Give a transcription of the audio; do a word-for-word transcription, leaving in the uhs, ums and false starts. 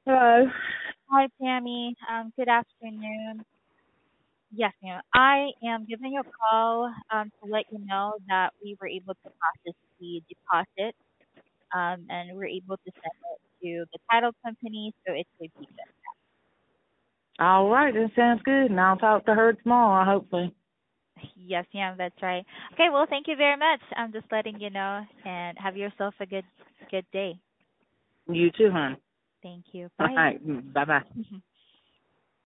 Hello. Hi, Tammy. Um, good afternoon. Yes, ma'am. I am giving you a call um, to let you know that we were able to process the deposit um, and we're able to send it to the title company, so it should be good. All right, that sounds good. And I'll talk to her tomorrow, hopefully. Yes, ma'am. That's right. Okay. Well, thank you very much. I'm just letting you know, and have yourself a good good day. You too, hon. Thank you. All Bye. right, bye bye.